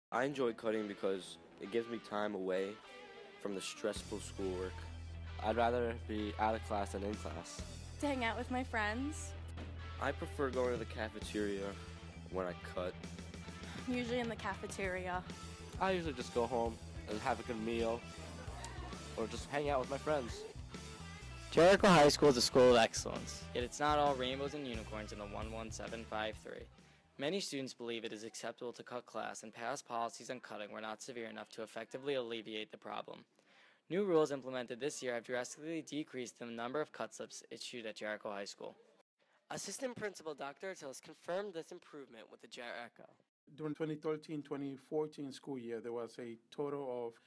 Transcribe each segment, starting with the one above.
I enjoy cutting because it gives me time away from the stressful schoolwork. I'd rather be out of class than in class. To hang out with my friends, I prefer going to the cafeteria when I cut. usually in the cafeteria. I usually just go home and have a good meal or just hang out with my friends. Jericho High School is a school of excellence, yet it's not all rainbows and unicorns in the 11753. Many students believe it is acceptable to cut class, and past policies on cutting were not severe enough to effectively alleviate the problem. New rules implemented this year have drastically decreased the number of cut slips issued at Jericho High School. Assistant Principal Dr. Tillis confirmed this improvement with the Jericho. During 2013-2014 school year, there was a total of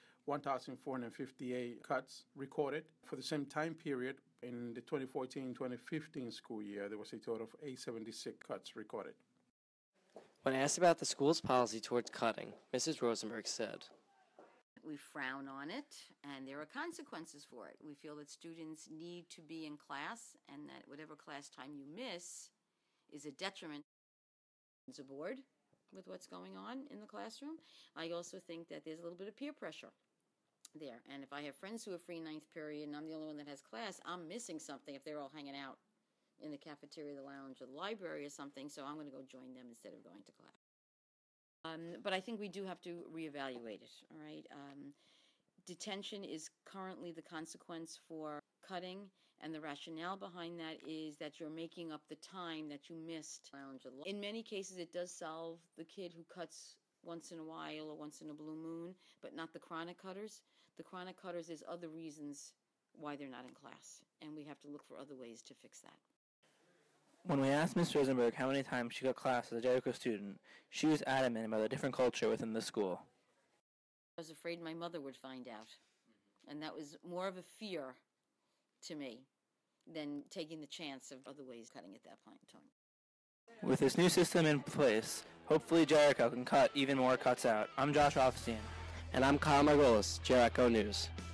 1,458 cuts recorded. For the same time period, in the 2014-2015 school year, there was a total of 876 cuts recorded. When asked about the school's policy towards cutting, Mrs. Rosenberg said, "We frown on it, and there are consequences for it. We feel that students need to be in class, and that whatever class time you miss is a detriment to the board with what's going on in the classroom. I also think that there's a little bit of peer pressure there. And if I have friends who are free ninth period and I'm the only one that has class, I'm missing something if they're all hanging out in the cafeteria, the lounge, or the library or something, so I'm going to go join them instead of going to class. But I think we do have to reevaluate it, all right? Detention is currently the consequence for cutting, and the rationale behind that is that you're making up the time that you missed. In many cases, it does solve the kid who cuts once in a while or once in a blue moon, but not the chronic cutters. The chronic cutters, there's other reasons why they're not in class, and we have to look for other ways to fix that. When we asked Ms. Rosenberg how many times she cut class as a Jericho student, she was adamant about the different culture within the school. I was afraid my mother would find out, and that was more of a fear to me than taking the chance of other ways of cutting at that point in time. With this new system in place, hopefully Jericho can cut even more cuts out. I'm Josh Rothstein. and I'm Kyle Margolis, Jericho News.